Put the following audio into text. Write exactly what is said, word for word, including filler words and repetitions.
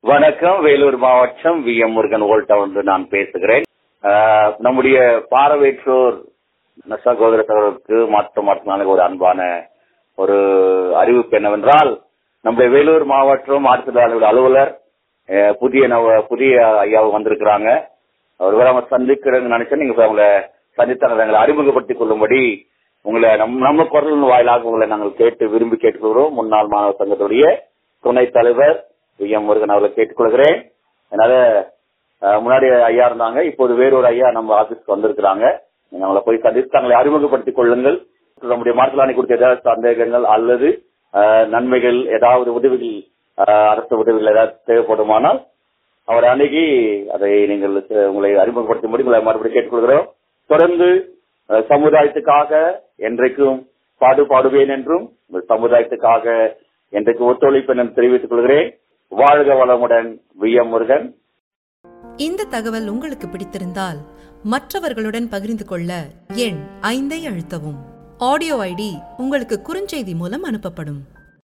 வணக்கம். வேலூர் மாவட்டம் we M Murugan ஓல்டவுன் நான் பேசுகிறேன். ஆஹ் நம்முடைய பார்வையற்றோர் சகோதர சகோதரருக்கு மாற்றம் மாற்றமான ஒரு அன்பான ஒரு அறிவிப்பு என்னவென்றால், நம்முடைய வேலூர் மாவட்டம் மாற்றுத்திறனாளிகள் அலுவலர் புதிய நவ புதிய ஐயாவை வந்திருக்கிறாங்க. அவர் அவங்க சந்திக்கிறேன்னு நினைச்சா நீங்க அவங்களை சந்தித்தாங்க எங்களை அறிமுகப்படுத்திக் கொள்ளும்படி உங்களை நம் நம்ம குரலின் வாயிலாக உங்களை நாங்கள் கேட்டு விரும்பி கேட்டுக்கொள்கிறோம். முன்னாள் மாணவர் சங்கத்துடைய துணைத் தலைவர் வி எம் முருகன் அவர்களை கேட்டுக்கொள்கிறேன். அதனால முன்னாடி ஐயா இருந்தாங்க, இப்போது வேறொரு ஐயா நம்ம ஆபீஸ்க்கு வந்திருக்கிறாங்க. நீங்க அவங்களை போய் சந்தித்து தங்களை அறிமுகப்படுத்திக் கொள்ளுங்கள். நம்முடைய மாற்றுத்திறனாளி குறித்த ஏதாவது சந்தேகங்கள் அல்லது நன்மைகள், ஏதாவது உதவிகள், அரசு உதவிகள் ஏதாவது தேவைப்படுமானால் அவரை அணுகி அதை நீங்கள் உங்களை அறிமுகப்படுத்தும்படி உங்களை மறுபடியும் கேட்டுக்கொள்கிறோம். தொடர்ந்து சமுதாயத்துக்காக என்றைக்கும் பாடுபாடுவேன் என்றும் சமுதாயத்துக்காக என்றைக்கு ஒத்துழைப்பேன் என்று தெரிவித்துக் கொள்கிறேன். வாழ்க வளமுடன். V M Murugan. இந்த தகவல் உங்களுக்கு பிடித்திருந்தால் மற்றவர்களுடன் பகிர்ந்து கொள்ள எண் ஐந்தை அழுத்தவும். ஆடியோ ஐடி உங்களுக்கு குறுஞ்செய்தி மூலம் அனுப்பப்படும்.